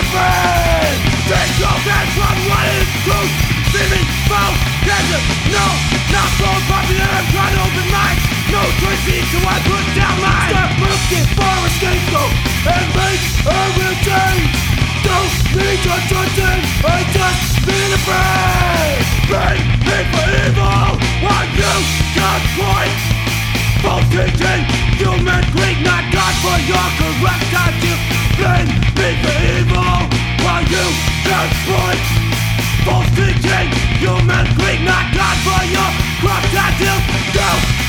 free. Take your hands from what is truth. See me fall, desert, no, not so popular. I'm trying to open minds. No choice needs to I put down mine. Stop looking for a scapegoat and make a real change. Don't need your judging, I just feel afraid. Blame me for evil while you got point. False teaching, human greed, not God for your corrupt ideals. Blame me for evil while you got point. False teaching, human greed, not God for your corrupt ideals. Go!